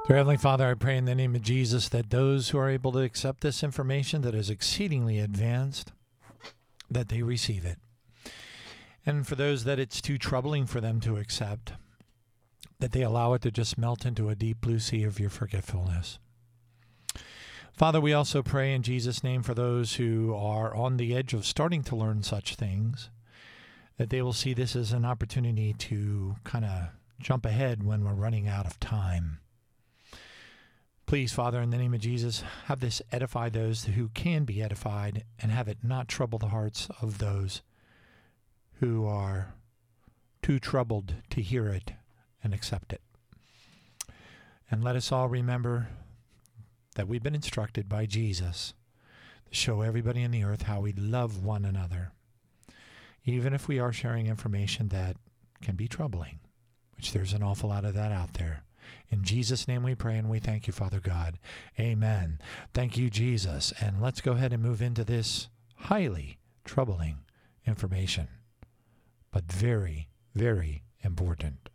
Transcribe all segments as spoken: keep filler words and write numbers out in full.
Dear Heavenly Father, I pray in the name of Jesus that those who are able to accept this information that is exceedingly advanced, that they receive it. And for those that it's too troubling for them to accept, that they allow it to just melt into a deep blue sea of your forgetfulness. Father, we also pray in Jesus' name for those who are on the edge of starting to learn such things, that they will see this as an opportunity to kind of jump ahead when we're running out of time. Please, Father, in the name of Jesus, have this edify those who can be edified and have it not trouble the hearts of those who are too troubled to hear it and accept it. And let us all remember that we've been instructed by Jesus to show everybody in the earth how we love one another, even if we are sharing information that can be troubling, which there's an awful lot of that out there. In Jesus' name we pray and we thank you, Father God. Amen. Thank you, Jesus. And let's go ahead and move into this highly troubling information, but very, very important.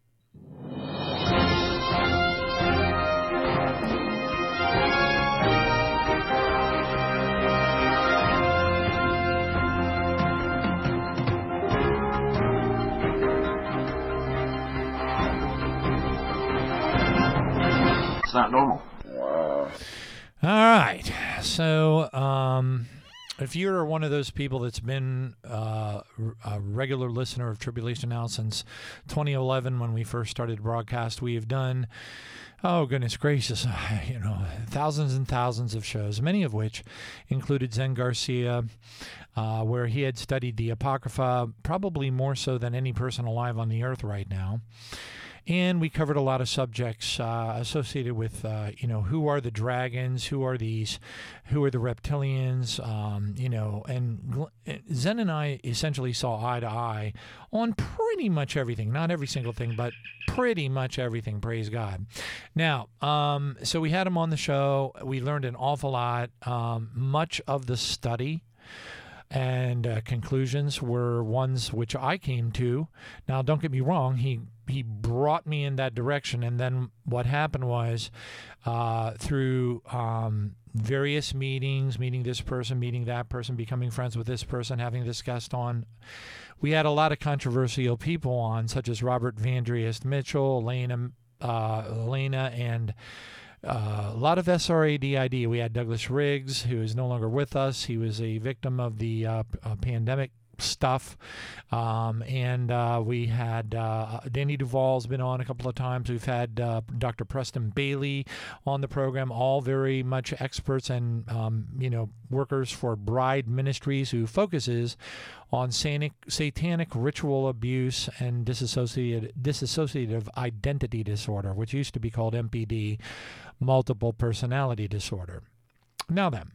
It's not normal. Wow. All right. So, um, if you're one of those people that's been uh, a regular listener of Tribulation Now since twenty eleven, when we first started broadcast, we have done, oh goodness gracious, you know, thousands and thousands of shows, many of which included Zen Garcia, uh, where he had studied the Apocrypha, probably more so than any person alive on the earth right now. And we covered a lot of subjects uh, associated with, uh, you know, who are the dragons, who are these, who are the reptilians, um, you know, and Zen and I essentially saw eye to eye on pretty much everything. Not every single thing, but pretty much everything, praise God. Now, um, so we had him on the show. We learned an awful lot. Um, much of the study and uh, conclusions were ones which I came to. Now, don't get me wrong, he he brought me in that direction, and then what happened was uh, through um, various meetings, meeting this person, meeting that person, becoming friends with this person, having this guest on, we had a lot of controversial people on, such as Robert Vandriest Mitchell, Elena, uh, Elena and Uh, a lot of S R A D I D. We had Douglas Riggs, who is no longer with us. He was a victim of the uh, uh, pandemic stuff. Um, and uh, we had uh, Danny Duvall's been on a couple of times. We've had uh, Doctor Preston Bailey on the program, all very much experts and, um, you know, workers for Bride Ministries, who focuses on satanic, satanic ritual abuse and disassociated, dissociative identity disorder, which used to be called M P D, multiple personality disorder. Now then,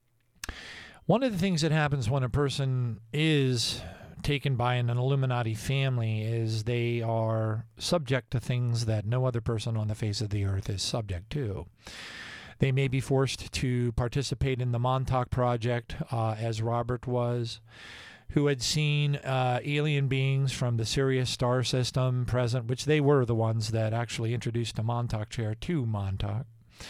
one of the things that happens when a person is taken by an Illuminati family is they are subject to things that no other person on the face of the earth is subject to. They may be forced to participate in the Montauk Project, uh, as Robert was, who had seen uh, alien beings from the Sirius star system present, which they were the ones that actually introduced the Montauk chair to Montauk.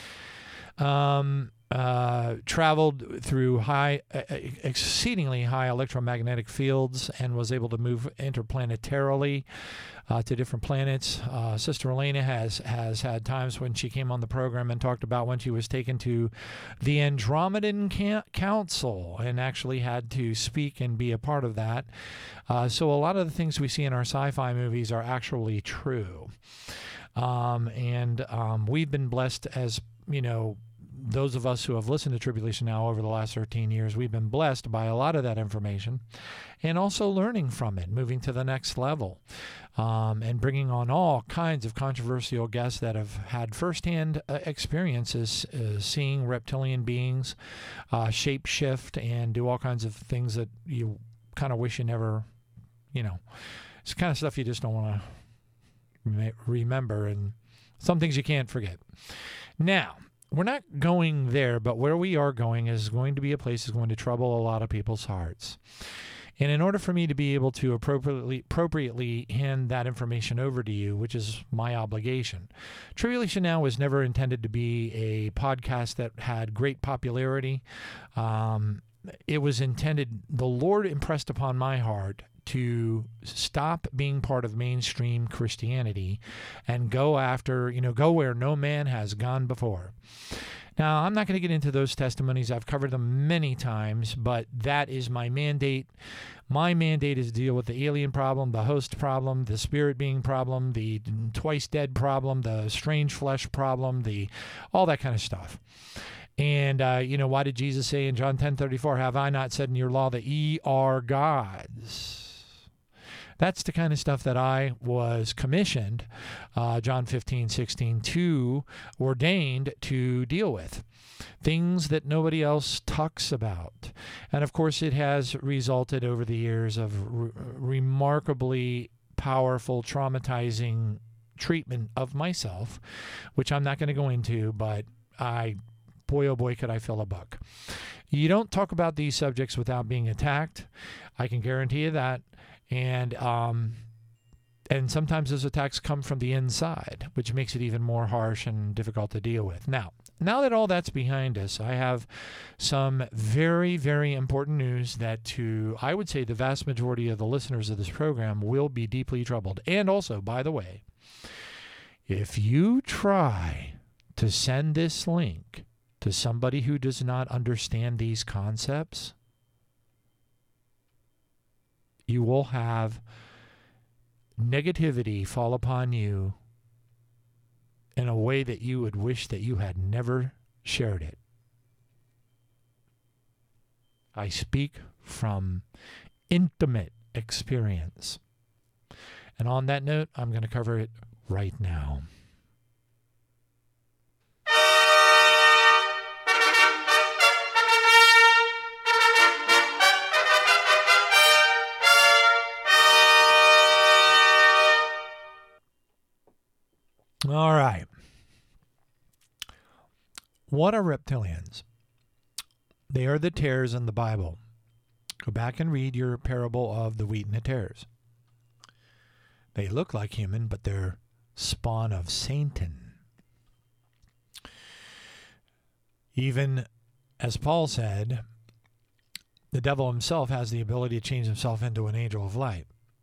Um, uh, traveled through high, uh, exceedingly high electromagnetic fields and was able to move interplanetarily uh, to different planets. Uh, Sister Elena has has had times when she came on the program and talked about when she was taken to the Andromedan Ca- Council and actually had to speak and be a part of that. Uh, so a lot of the things we see in our sci-fi movies are actually true. Um, and um, we've been blessed as, you know, those of us who have listened to Tribulation Now over the last thirteen years, we've been blessed by a lot of that information and also learning from it, moving to the next level, um, and bringing on all kinds of controversial guests that have had firsthand uh, experiences uh, seeing reptilian beings uh, shape shift and do all kinds of things that you kind of wish you never, you know, it's the kind of stuff you just don't want to re- remember, and some things you can't forget. Now, we're not going there, but where we are going is going to be a place that's going to trouble a lot of people's hearts. And in order for me to be able to appropriately appropriately hand that information over to you, which is my obligation, Tribulation Now was never intended to be a podcast that had great popularity. Um, it was intended, the Lord impressed upon my heart to stop being part of mainstream Christianity and go after, you know, go where no man has gone before. Now, I'm not going to get into those testimonies. I've covered them many times, but that is my mandate. My mandate is to deal with the alien problem, the host problem, the spirit being problem, the twice dead problem, the strange flesh problem, the all that kind of stuff. And, uh, you know, why did Jesus say in John ten thirty-four, have I not said in your law that ye are gods? That's the kind of stuff that I was commissioned, uh, John fifteen sixteen, to ordained to deal with. Things that nobody else talks about. And of course, it has resulted over the years of re- remarkably powerful, traumatizing treatment of myself, which I'm not going to go into, but I, boy, oh boy, could I fill a book. You don't talk about these subjects without being attacked. I can guarantee you that. And um, and sometimes those attacks come from the inside, which makes it even more harsh and difficult to deal with. Now, now that all that's behind us, I have some very, very important news that to, I would say, the vast majority of the listeners of this program will be deeply troubled. And also, by the way, if you try to send this link to somebody who does not understand these concepts, you will have negativity fall upon you in a way that you would wish that you had never shared it. I speak from intimate experience. And on that note, I'm going to cover it right now. All right. What are reptilians? They are the tares in the Bible. Go back and read your parable of the wheat and the tares. They look like human, but they're spawn of Satan. Even as Paul said, the devil himself has the ability to change himself into an angel of light.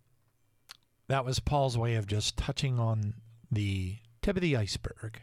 That was Paul's way of just touching on the tip of the iceberg.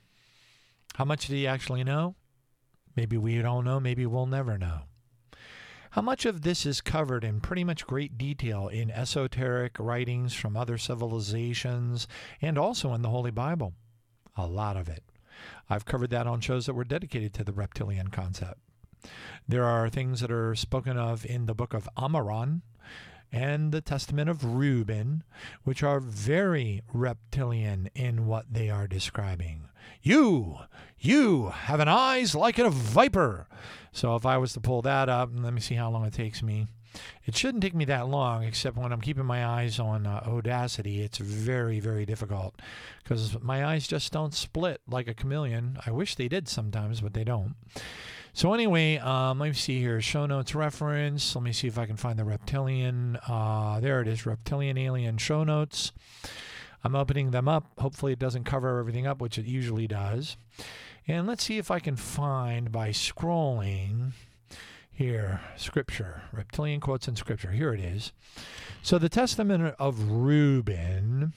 How much did he actually know? Maybe we don't know. Maybe we'll never know. How much of this is covered in pretty much great detail in esoteric writings from other civilizations and also in the Holy Bible? A lot of it. I've covered that on shows that were dedicated to the reptilian concept. There are things that are spoken of in the book of Amaran and the Testament of Reuben, which are very reptilian in what they are describing. You, you have an eyes like a viper. So if I was to pull that up, and let me see how long it takes me. It shouldn't take me that long, except when I'm keeping my eyes on uh, Audacity, it's very, very difficult because my eyes just don't split like a chameleon. I wish they did sometimes, but they don't. So anyway, um, let me see here. Show notes reference. Let me see if I can find the reptilian. Uh, there it is, reptilian alien show notes. I'm opening them up. Hopefully it doesn't cover everything up, which it usually does. And let's see if I can find by scrolling here, Scripture, reptilian quotes in Scripture. Here it is. So the Testament of Reuben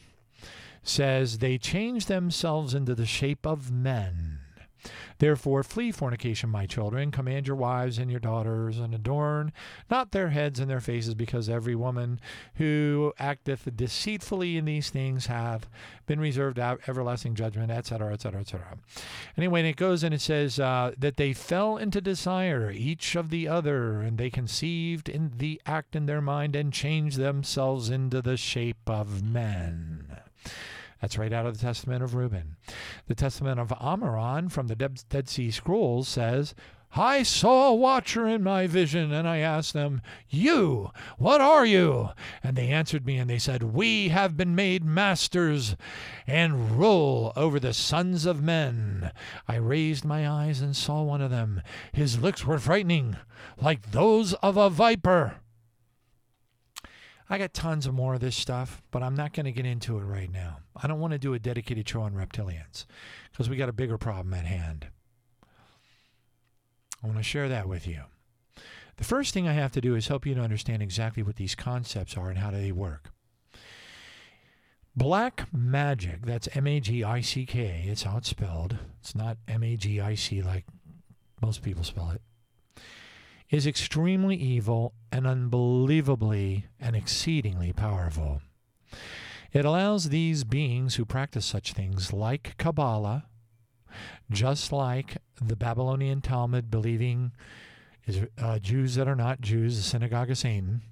says, they change themselves into the shape of men. Therefore, flee fornication, my children. Command your wives and your daughters, and adorn not their heads and their faces, because every woman who acteth deceitfully in these things hath been reserved everlasting judgment, et cetera, et cetera, et cetera. Anyway, and it goes and it says uh, that they fell into desire, each of the other, and they conceived in the act in their mind and changed themselves into the shape of men. That's right out of the Testament of Reuben. The Testament of Amaran from the Dead Sea Scrolls says, I saw a watcher in my vision, and I asked them, you, what are you? And they answered me, and they said, we have been made masters and rule over the sons of men. I raised my eyes and saw one of them. His looks were frightening, like those of a viper. I got tons of more of this stuff, but I'm not going to get into it right now. I don't want to do a dedicated show on reptilians because we got a bigger problem at hand. I want to share that with you. The first thing I have to do is help you to understand exactly what these concepts are and how they work. Black magic, that's M A G I C K, it's how it's spelled. It's not M A G I C like most people spell it. Is extremely evil and unbelievably and exceedingly powerful. It allows these beings who practice such things like Kabbalah, just like the Babylonian Talmud believing is uh, Jews that are not Jews, the synagogue of Satan,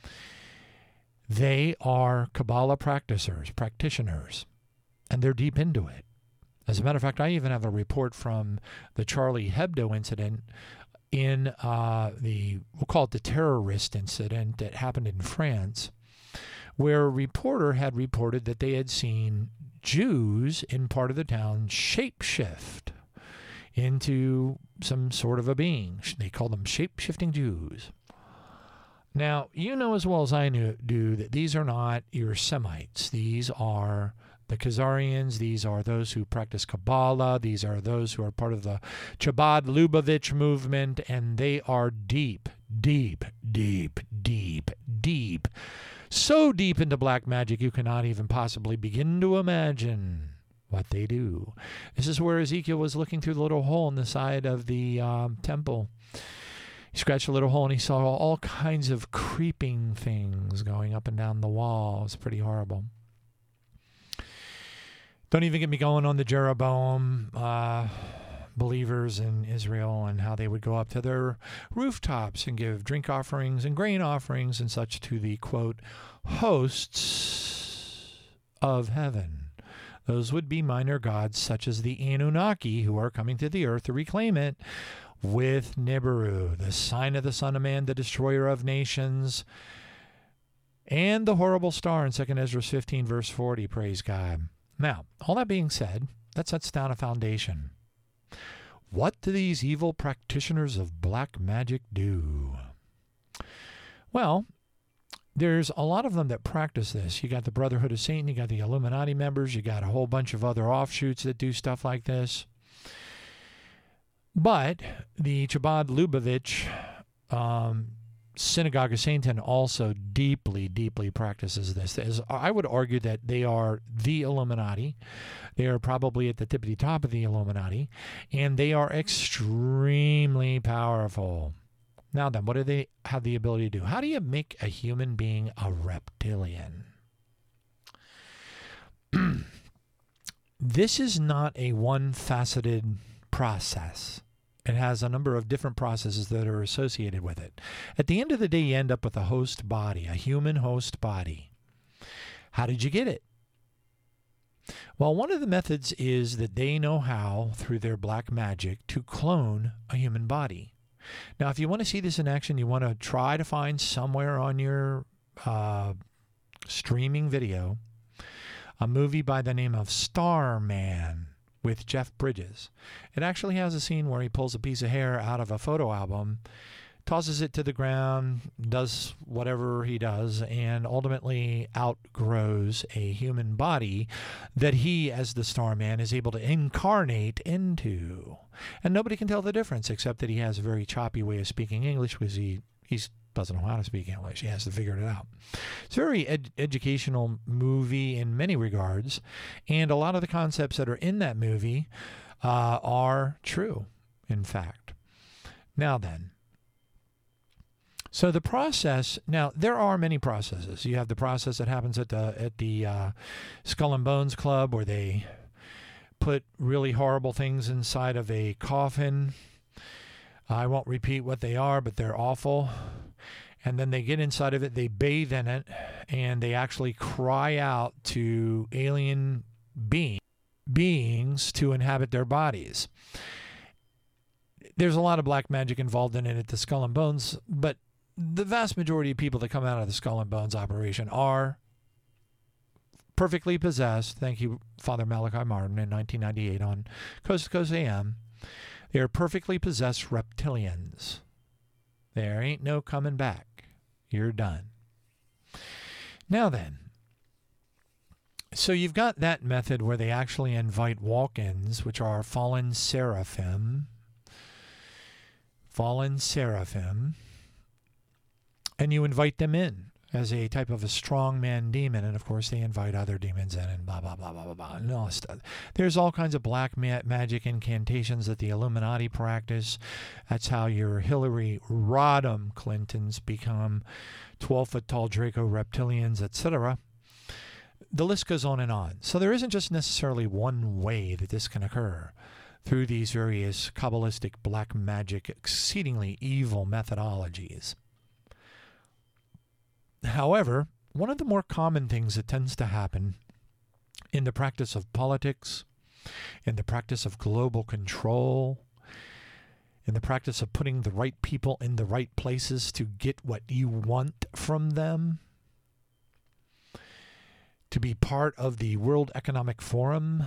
they are Kabbalah practitioners, practitioners, and they're deep into it. As a matter of fact, I even have a report from the Charlie Hebdo incident in uh, the, we'll call it the terrorist incident that happened in France, where a reporter had reported that they had seen Jews in part of the town shapeshift into some sort of a being. They call them shape-shifting Jews. Now, you know as well as I knew, do that these are not your Semites. These are the Khazarians. These are those who practice Kabbalah. These are those who are part of the Chabad Lubavitch movement, and they are deep, deep, deep, deep, deep. So deep into black magic you cannot even possibly begin to imagine what they do. This is where Ezekiel was looking through the little hole in the side of the um, temple. He scratched a little hole and he saw all kinds of creeping things going up and down the wall. It's pretty horrible. Don't even get me going on the Jeroboam uh, believers in Israel and how they would go up to their rooftops and give drink offerings and grain offerings and such to the, quote, hosts of heaven. Those would be minor gods such as the Anunnaki, who are coming to the earth to reclaim it, with Nibiru, the sign of the Son of Man, the destroyer of nations, and the horrible star in Second Ezra fifteen, verse forty, praise God. Now, all that being said, that sets down a foundation. What do these evil practitioners of black magic do? Well, there's a lot of them that practice this. You got the Brotherhood of Satan, you got the Illuminati members, you got a whole bunch of other offshoots that do stuff like this. But the Chabad Lubavitch um, Synagogue of Satan also deeply, deeply practices this. As I would argue that they are the Illuminati. They are probably at the tippity top of the Illuminati, and they are extremely powerful. Now then, what do they have the ability to do? How do you make a human being a reptilian? This is not a one-faceted process. It has a number of different processes that are associated with it. At the end of the day, you end up with a host body, a human host body. How did you get it? Well, one of the methods is that they know how, through their black magic, to clone a human body. Now, if you want to see this in action, you want to try to find somewhere on your uh, streaming video a movie by the name of Starman with Jeff Bridges. It actually has a scene where he pulls a piece of hair out of a photo album, tosses it to the ground, does whatever he does, and ultimately outgrows a human body that he, as the Starman, is able to incarnate into. And nobody can tell the difference, except that he has a very choppy way of speaking English because he he's doesn't know how to speak English. He has to figure it out. It's a very ed- educational movie in many regards, and a lot of the concepts that are in that movie uh, are true, in fact. Now then, so the process, now there are many processes. You have the process that happens at the, at the uh, Skull and Bones Club, where they put really horrible things inside of a coffin. I won't repeat what they are, but they're awful. And then they get inside of it, they bathe in it, and they actually cry out to alien being, beings to inhabit their bodies. There's a lot of black magic involved in it at the Skull and Bones, but the vast majority of people that come out of the Skull and Bones operation are perfectly possessed. Thank you, Father Malachi Martin, in nineteen ninety-eight on Coast to Coast A M. They are perfectly possessed reptilians. There ain't no coming back. You're done. Now then, so you've got that method where they actually invite walk-ins, which are fallen seraphim, fallen seraphim, and you invite them in as a type of a strongman demon, and of course they invite other demons in and blah, blah, blah, blah, blah, blah, and all this stuff. There's all kinds of black ma- magic incantations that the Illuminati practice. That's how your Hillary Rodham Clintons become twelve-foot-tall Draco reptilians, et cetera. The list goes on and on. So there isn't just necessarily one way that this can occur through these various Kabbalistic black magic, exceedingly evil methodologies. However, one of the more common things that tends to happen in the practice of politics, in the practice of global control, in the practice of putting the right people in the right places to get what you want from them, to be part of the World Economic Forum,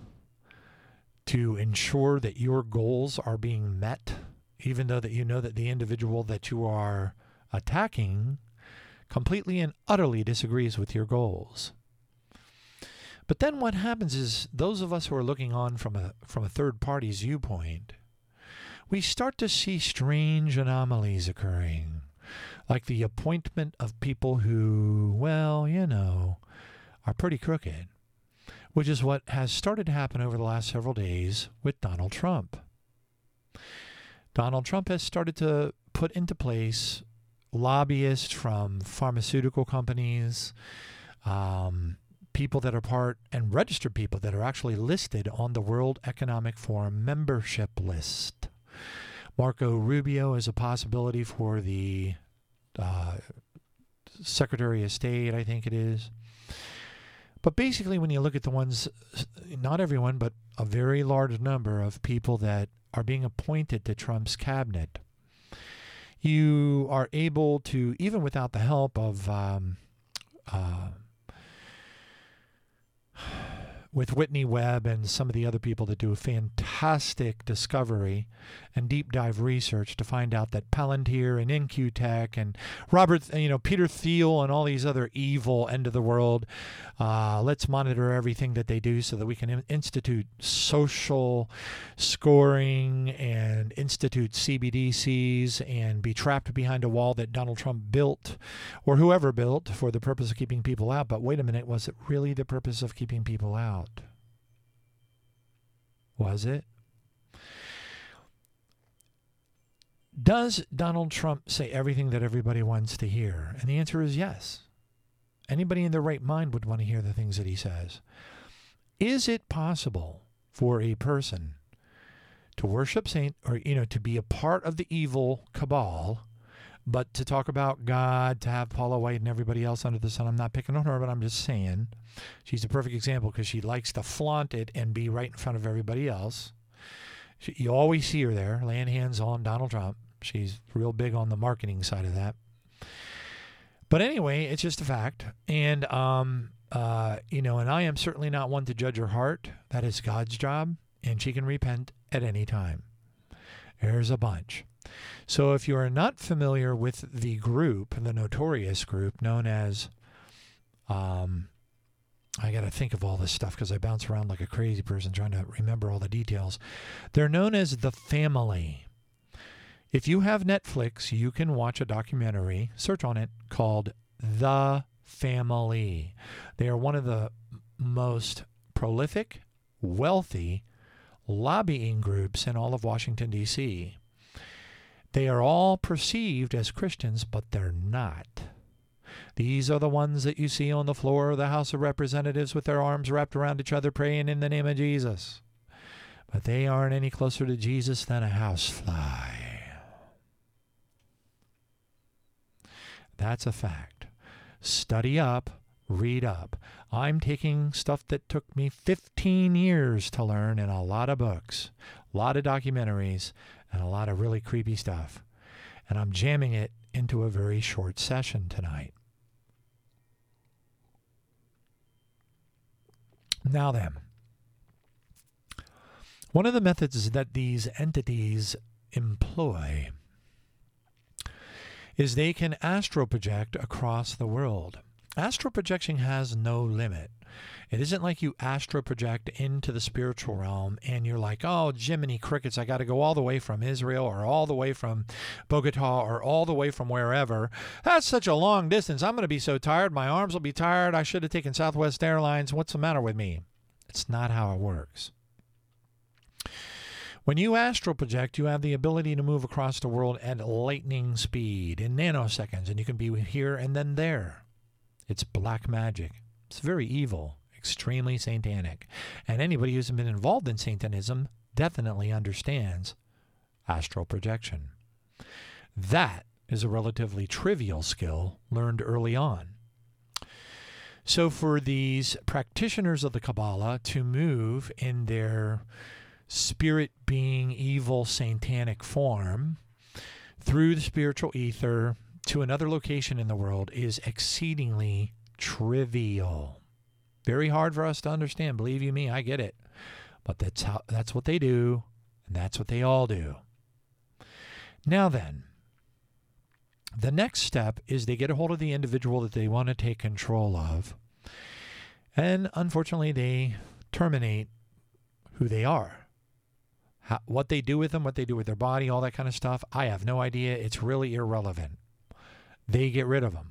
to ensure that your goals are being met, even though that you know that the individual that you are attacking completely and utterly disagrees with your goals. But then what happens is those of us who are looking on from a from a third party's viewpoint, we start to see strange anomalies occurring, like the appointment of people who, well, you know, are pretty crooked, which is what has started to happen over the last several days with Donald Trump. Donald Trump has started to put into place lobbyists from pharmaceutical companies, um, people that are part, and registered people that are actually listed on the World Economic Forum membership list. Marco Rubio is a possibility for the uh, Secretary of State, I think it is. But basically, when you look at the ones, not everyone, but a very large number of people that are being appointed to Trump's cabinet, you are able to, even without the help of, um, uh, with Whitney Webb and some of the other people that do a fantastic discovery and deep dive research to find out that Palantir and N Q Tech and Robert, you know, Peter Thiel and all these other evil end of the world, uh, let's monitor everything that they do so that we can in- institute social scoring and institute C B D Cs and be trapped behind a wall that Donald Trump built or whoever built for the purpose of keeping people out. But wait a minute, was it really the purpose of keeping people out? Was it? Does Donald Trump say everything that everybody wants to hear? And the answer is yes. Anybody in their right mind would want to hear the things that he says. Is it possible for a person to worship Saint, or, you know, to be a part of the evil cabal, but to talk about God, to have Paula White and everybody else under the sun? I'm not picking on her, but I'm just saying she's a perfect example because she likes to flaunt it and be right in front of everybody else. She, you always see her there laying hands on Donald Trump. She's real big on the marketing side of that. But anyway, it's just a fact. And, um, uh, you know, and I am certainly not one to judge her heart. That is God's job, and she can repent at any time. There's a bunch. So if you are not familiar with the group, the notorious group known as, um, I got to think of all this stuff because I bounce around like a crazy person trying to remember all the details. They're known as The Family. If you have Netflix, you can watch a documentary, search on it, called The Family. They are one of the most prolific, wealthy lobbying groups in all of Washington, D C They are all perceived as Christians, but they're not. These are the ones that you see on the floor of the House of Representatives with their arms wrapped around each other praying in the name of Jesus. But they aren't any closer to Jesus than a housefly. That's a fact. Study up, read up. I'm taking stuff that took me fifteen years to learn in a lot of books, a lot of documentaries, and a lot of really creepy stuff. And I'm jamming it into a very short session tonight. Now then, one of the methods that these entities employ is they can astral project across the world. Astral projection has no limit. It isn't like you astral project into the spiritual realm and you're like, oh, Jiminy Crickets, I got to go all the way from Israel or all the way from Bogota or all the way from wherever. That's such a long distance. I'm going to be so tired. My arms will be tired. I should have taken Southwest Airlines. What's the matter with me? It's not how it works. When you astral project, you have the ability to move across the world at lightning speed in nanoseconds, and you can be here and then there. It's black magic. It's very evil, extremely satanic. And anybody who's been involved in Satanism definitely understands astral projection. That is a relatively trivial skill learned early on. So for these practitioners of the Kabbalah to move in their spirit being evil satanic form through the spiritual ether to another location in the world is exceedingly trivial. Very hard for us to understand. Believe you me, I get it. But that's how that's what they do, and that's what they all do. Now then, the next step is they get a hold of the individual that they want to take control of, and unfortunately they terminate who they are. How, what they do with them, what they do with their body, all that kind of stuff, I have no idea. It's really irrelevant. They get rid of them.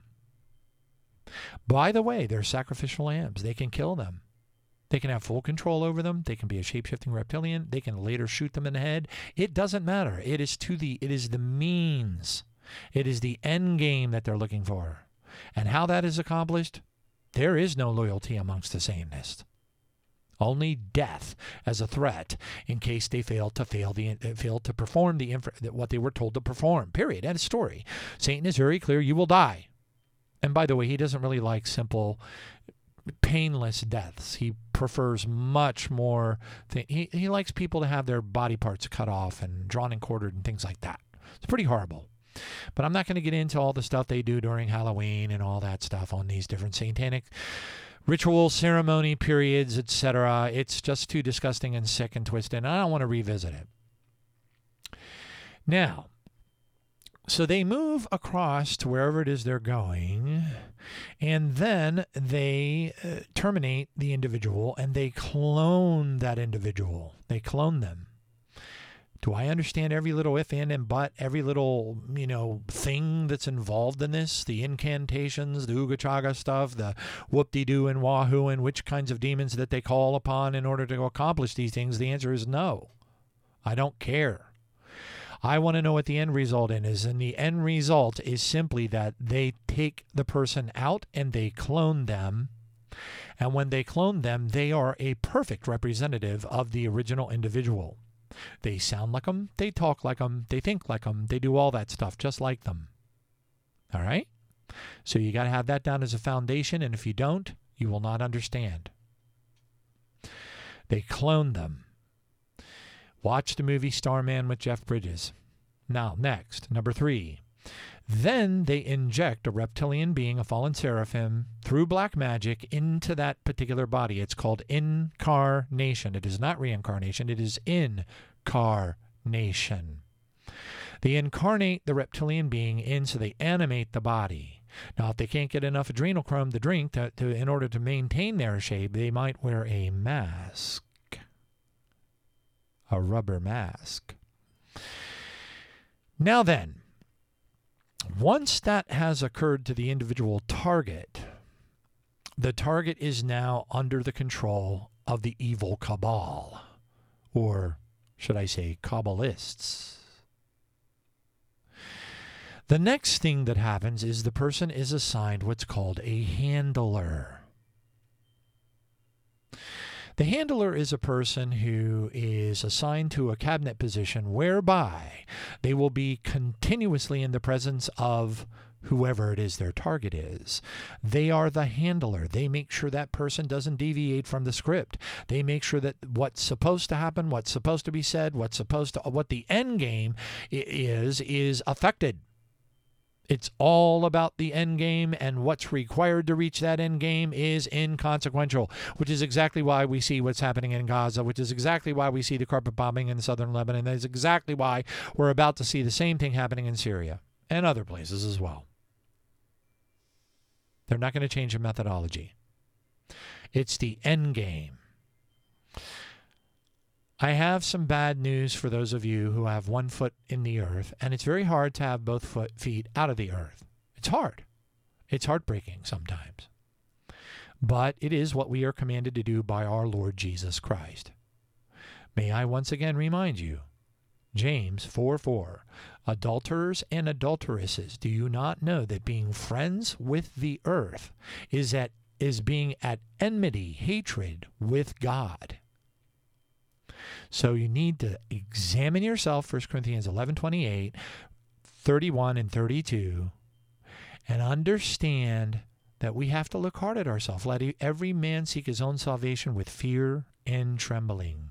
By the way, they're sacrificial lambs. They can kill them. They can have full control over them. They can be a shape-shifting reptilian. They can later shoot them in the head. It doesn't matter. It is to the it is the means. It is the end game that they're looking for. And how that is accomplished, there is no loyalty amongst the Satanists. Only death as a threat in case they fail to fail the fail to perform the what they were told to perform. Period. End of story. Satan is very clear. You will die. And by the way, he doesn't really like simple, painless deaths. He prefers much more. Th- he he likes people to have their body parts cut off and drawn and quartered and things like that. It's pretty horrible. But I'm not going to get into all the stuff they do during Halloween and all that stuff on these different satanic ritual, ceremony, periods, et cetera. It's just too disgusting and sick and twisted, and I don't want to revisit it. Now, so they move across to wherever it is they're going, and then they uh, terminate the individual, and they clone that individual. They clone them. Do I understand every little if, and, and but, every little, you know, thing that's involved in this? The incantations, the Ooga Chaga stuff, the whoop-de-doo and wahoo, and which kinds of demons that they call upon in order to accomplish these things? The answer is no. I don't care. I want to know what the end result is, and the end result is simply that they take the person out and they clone them. And when they clone them, they are a perfect representative of the original individual. They sound like them, they talk like them, they think like them, they do all that stuff just like them. All right? So you got to have that down as a foundation, and if you don't, you will not understand. They clone them. Watch the movie Starman with Jeff Bridges. Now, next, number three. Then they inject a reptilian being, a fallen seraphim, through black magic into that particular body. It's called incarnation. It is not reincarnation. It is incarnation. They incarnate the reptilian being in, so they animate the body. Now, if they can't get enough adrenochrome to drink to, to, in order to maintain their shape, they might wear a mask. A rubber mask. Now then, once that has occurred to the individual target, the target is now under the control of the evil cabal, or should I say Kabbalists. The next thing that happens is the person is assigned what's called a handler. The handler is a person who is assigned to a cabinet position whereby they will be continuously in the presence of whoever it is their target is. They are the handler. They make sure that person doesn't deviate from the script. They make sure that what's supposed to happen, what's supposed to be said, what's supposed to, what the end game is, is affected. It's all about the end game, and what's required to reach that end game is inconsequential, which is exactly why we see what's happening in Gaza, which is exactly why we see the carpet bombing in southern Lebanon. That's exactly why we're about to see the same thing happening in Syria and other places as well. They're not going to change the methodology. It's the end game. I have some bad news for those of you who have one foot in the earth, and it's very hard to have both foot, feet out of the earth. It's hard. It's heartbreaking sometimes. But it is what we are commanded to do by our Lord Jesus Christ. May I once again remind you, James four four, adulterers and adulteresses, do you not know that being friends with the earth is at is being at enmity, hatred with God? So you need to examine yourself, First Corinthians eleven twenty-eight, thirty-one and thirty-two, and understand that we have to look hard at ourselves. Let every man seek his own salvation with fear and trembling.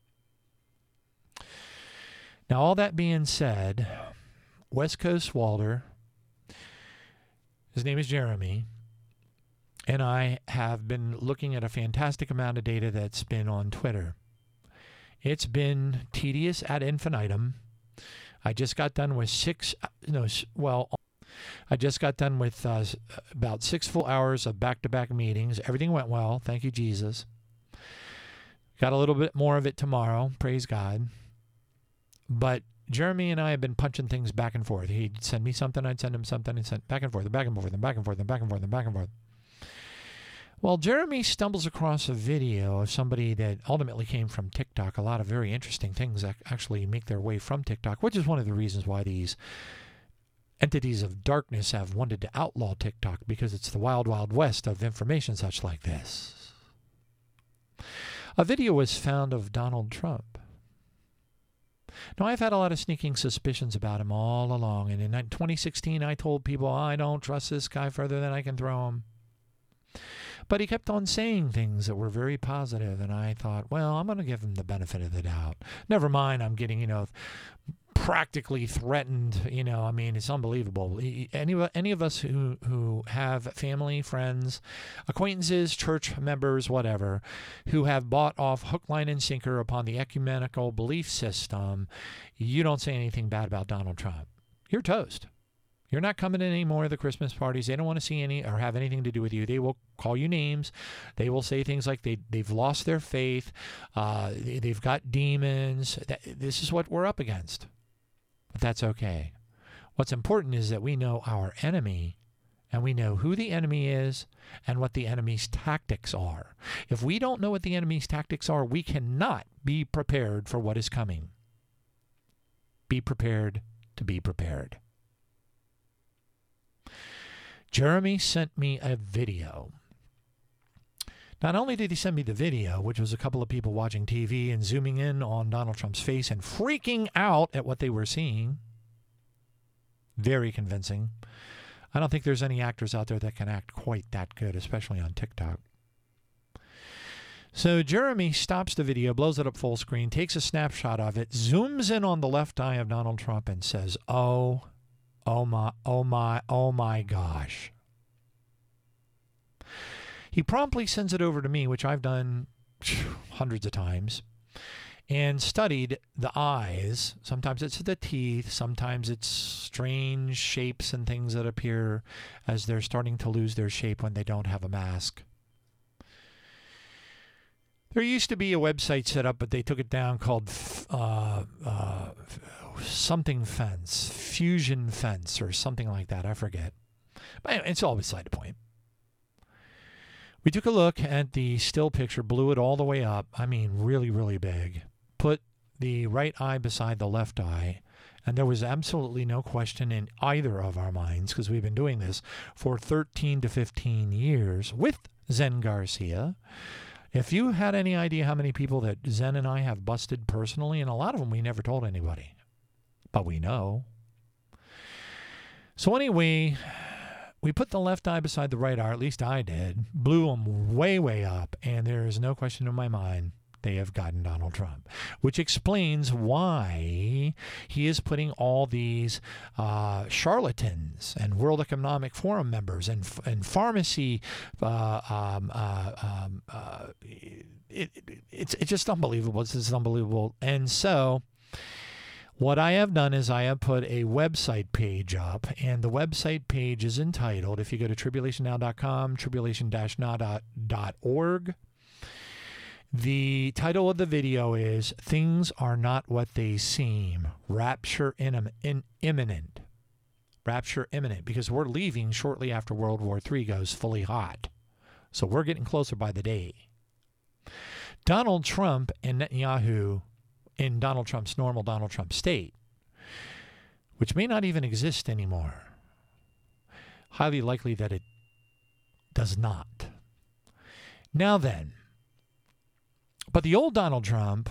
Now, all that being said, West Coast Walter, his name is Jeremy, and I have been looking at a fantastic amount of data that's been on Twitter. It's been tedious ad infinitum. I just got done with six, no, well, I just got done with uh, about six full hours of back-to-back meetings. Everything went well. Thank you, Jesus. Got a little bit more of it tomorrow. Praise God. But Jeremy and I have been punching things back and forth. He'd send me something, I'd send him something, and send back and forth, and back and forth, and back and forth, and back and forth, and back and forth. Well, Jeremy stumbles across a video of somebody that ultimately came from TikTok. A lot of very interesting things that actually make their way from TikTok, which is one of the reasons why these entities of darkness have wanted to outlaw TikTok, because it's the wild, wild west of information such like this. A video was found of Donald Trump. Now, I've had a lot of sneaking suspicions about him all along, and in twenty sixteen I told people, I don't trust this guy further than I can throw him. But he kept on saying things that were very positive, and I thought, well, I'm going to give him the benefit of the doubt. Never mind, I'm getting, you know, practically threatened. You know, I mean, it's unbelievable. Any, any of us who, who have family, friends, acquaintances, church members, whatever, who have bought off hook, line, and sinker upon the ecumenical belief system, you don't say anything bad about Donald Trump. You're toast. You're not coming to any more of the Christmas parties. They don't want to see any or have anything to do with you. They will call you names. They will say things like they, they've lost their faith. Uh, they, they've got demons. That, this is what we're up against. But that's okay. What's important is that we know our enemy, and we know who the enemy is and what the enemy's tactics are. If we don't know what the enemy's tactics are, we cannot be prepared for what is coming. Be prepared to be prepared. Jeremy sent me a video. Not only did he send me the video, which was a couple of people watching T V and zooming in on Donald Trump's face and freaking out at what they were seeing. Very convincing. I don't think there's any actors out there that can act quite that good, especially on TikTok. So Jeremy stops the video, blows it up full screen, takes a snapshot of it, zooms in on the left eye of Donald Trump and says, oh, Oh my, oh my, oh my gosh. He promptly sends it over to me, which I've done hundreds of times, and studied the eyes. Sometimes it's the teeth. Sometimes it's strange shapes and things that appear as they're starting to lose their shape when they don't have a mask. There used to be a website set up, but they took it down, called uh, uh, something fence, fusion fence, or something like that. I forget. But anyway, it's all beside the point. We took a look at the still picture, blew it all the way up. I mean, really, really big. Put the right eye beside the left eye, and there was absolutely no question in either of our minds, because we've been doing this for thirteen to fifteen years with Zen Garcia. If you had any idea how many people that Zen and I have busted personally, and a lot of them we never told anybody, but we know. So anyway, we put the left eye beside the right eye, or at least I did, blew them way, way up, and there is no question in my mind they have gotten Donald Trump, which explains why he is putting all these uh, charlatans and World Economic Forum members and, and pharmacy, uh, um, uh, um, uh, it, it, it's, it's just unbelievable. It's just unbelievable. And so What I have done is I have put a website page up, and the website page is entitled, if you go to tribulation now dot com, tribulation dash now dot org, the title of the video is Things Are Not What They Seem, Rapture in, in, Imminent. Rapture imminent, because we're leaving shortly after World War Three goes fully hot. So we're getting closer by the day. Donald Trump and Netanyahu in Donald Trump's normal Donald Trump state, which may not even exist anymore. Highly likely that it does not. Now then, but the old Donald Trump,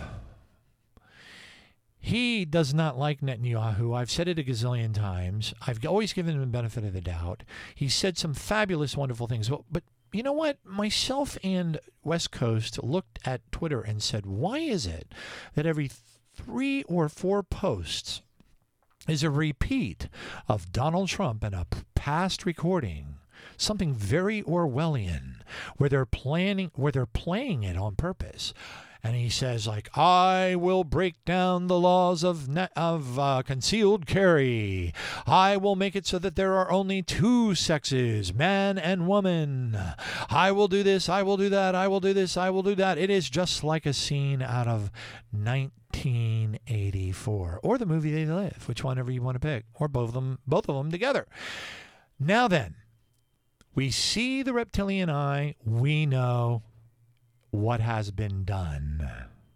he does not like Netanyahu. I've said it a gazillion times. I've always given him the benefit of the doubt. He said some fabulous, wonderful things. But, but you know what? Myself and West Coast looked at Twitter and said, why is it that every three or four posts is a repeat of Donald Trump in a past recording, something very Orwellian, where they're planning, where they're playing it on purpose? And he says, like, I will break down the laws of ne- of uh, concealed carry. I will make it so that there are only two sexes, man and woman. I will do this. I will do that. I will do this. I will do that. It is just like a scene out of nineteen eighty-four, or the movie They Live, which whenever you want to pick, or both of them, both of them together. Now then, we see the reptilian eye. We know what has been done.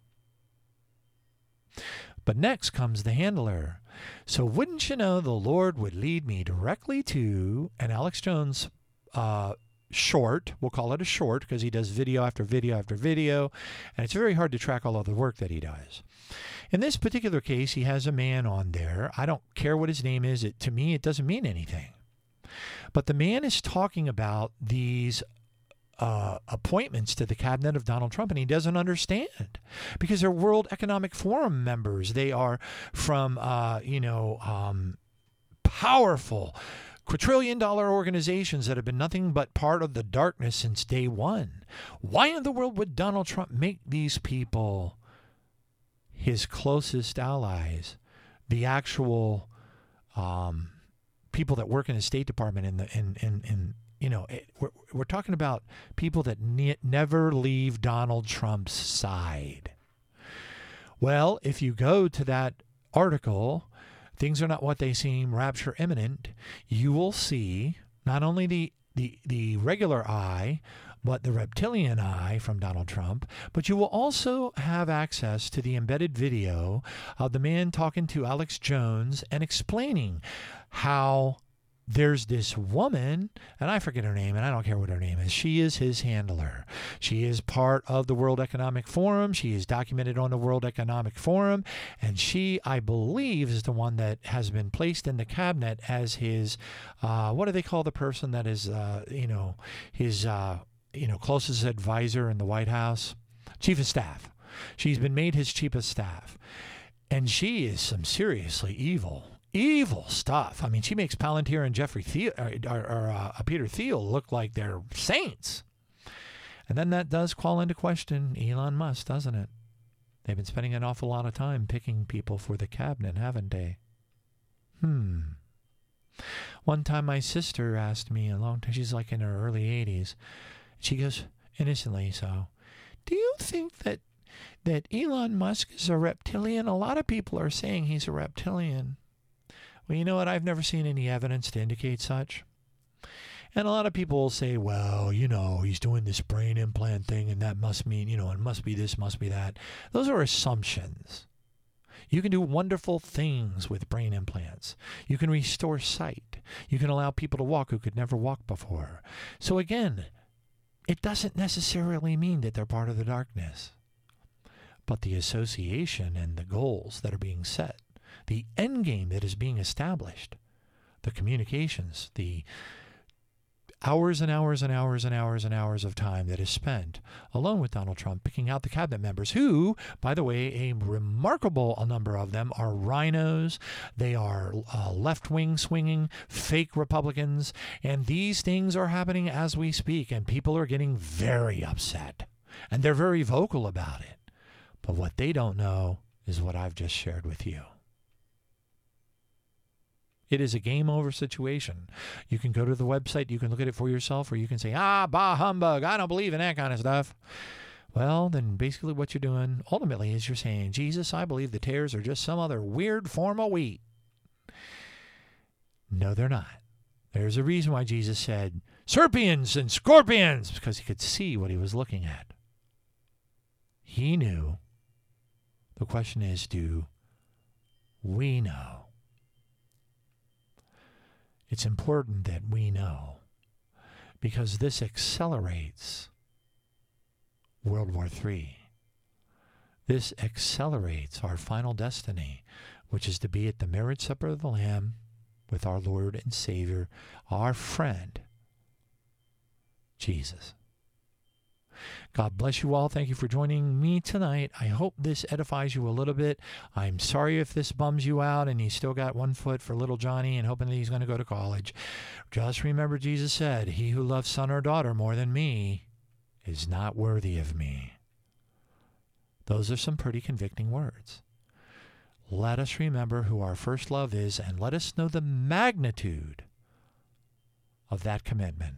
But next comes the handler. So wouldn't you know, the Lord would lead me directly to an Alex Jones uh, short. We'll call it a short because he does video after video after video, and it's very hard to track all of the work that he does. In this particular case, he has a man on there. I don't care what his name is. It, to me, it doesn't mean anything. But the man is talking about these Uh, appointments to the cabinet of Donald Trump, and he doesn't understand because they're World Economic Forum members. They are from, uh, you know, um, powerful quadrillion dollar organizations that have been nothing but part of the darkness since day one. Why in the world would Donald Trump make these people his closest allies, the actual um, people that work in the State Department in the in in, in You know, it, we're, we're talking about people that ne- never leave Donald Trump's side. Well, if you go to that article, Things Are Not What They Seem, Rapture Imminent, you will see not only the, the, the regular eye, but the reptilian eye from Donald Trump, but you will also have access to the embedded video of the man talking to Alex Jones and explaining how there's this woman, and I forget her name, and I don't care what her name is. She is his handler. She is part of the World Economic Forum. She is documented on the World Economic Forum, and she, I believe, is the one that has been placed in the cabinet as his, uh, what do they call the person that is, uh, you know, his, uh, you know, closest advisor in the White House? Chief of Staff. She's been made his chief of staff, and she is some seriously evil. Evil stuff. I mean, she makes Palantir and Jeffrey Thiel, or, or, or uh, Peter Thiel look like they're saints. And then that does call into question Elon Musk, doesn't it? They've been spending an awful lot of time picking people for the cabinet, haven't they? Hmm. One time my sister asked me, a long time, she's like in her early eighties, she goes, innocently so, do you think that that Elon Musk is a reptilian? A lot of people are saying he's a reptilian. Well, you know what? I've never seen any evidence to indicate such. And a lot of people will say, well, you know, he's doing this brain implant thing, and that must mean, you know, it must be this, must be that. Those are assumptions. You can do wonderful things with brain implants. You can restore sight. You can allow people to walk who could never walk before. So again, it doesn't necessarily mean that they're part of the darkness. But the association and the goals that are being set, the end game that is being established, the communications, the hours and hours and hours and hours and hours of time that is spent alone with Donald Trump picking out the cabinet members who, by the way, a remarkable number of them are rhinos. They are uh, left-wing swinging fake Republicans, and these things are happening as we speak, and people are getting very upset, and they're very vocal about it. But what they don't know is what I've just shared with you. It is a game over situation. You can go to the website, you can look at it for yourself, or you can say, ah, bah humbug, I don't believe in that kind of stuff. Well, then basically what you're doing ultimately is you're saying, Jesus, I believe the tares are just some other weird form of wheat. No, they're not. There's a reason why Jesus said, serpents and scorpions, because he could see what he was looking at. He knew. The question is, do we know? It's important that we know, because this accelerates World War Three. This accelerates our final destiny, which is to be at the marriage supper of the Lamb with our Lord and Savior, our friend, Jesus. God bless you all. Thank you for joining me tonight. I hope this edifies you a little bit. I'm sorry if this bums you out and you still got one foot for little Johnny and hoping that he's going to go to college. Just remember Jesus said, he who loves son or daughter more than me is not worthy of me. Those are some pretty convicting words. Let us remember who our first love is, and let us know the magnitude of that commitment.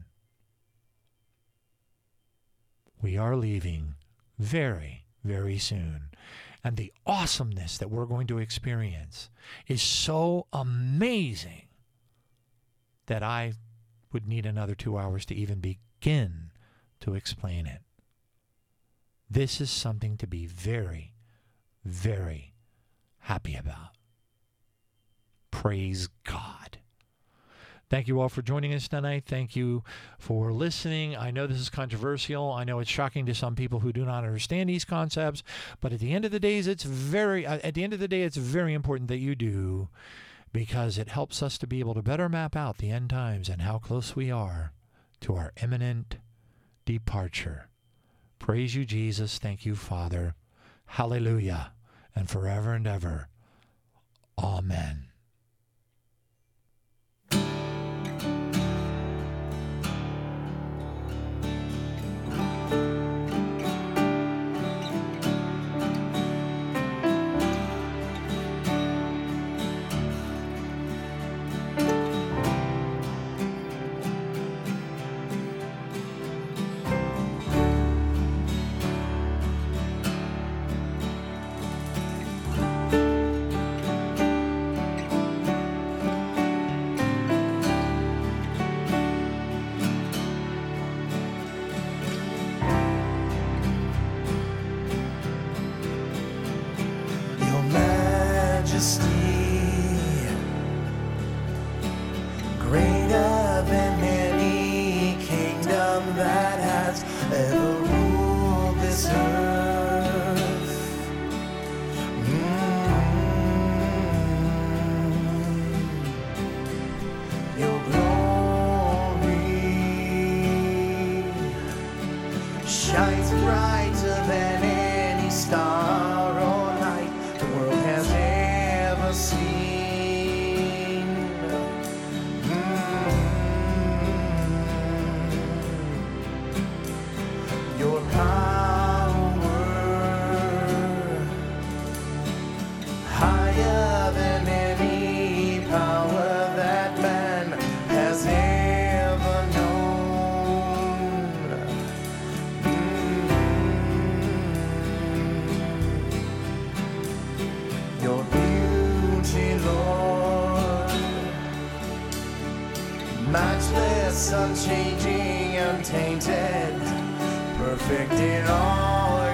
We are leaving very, very soon. And the awesomeness that we're going to experience is so amazing that I would need another two hours to even begin to explain it. This is something to be very, very happy about. Praise God. Thank you all for joining us tonight. Thank you for listening. I know this is controversial. I know it's shocking to some people who do not understand these concepts, but at the end of the day, it's very at the end of the day, it's very important that you do, because it helps us to be able to better map out the end times and how close we are to our imminent departure. Praise you, Jesus. Thank you, Father. Hallelujah. And forever and ever. Amen. Shines brighter than any star or light the world has ever seen. Mm-hmm. Your power higher than any power that man has ever known. Your beauty, Lord, matchless, unchanging, untainted, perfect in all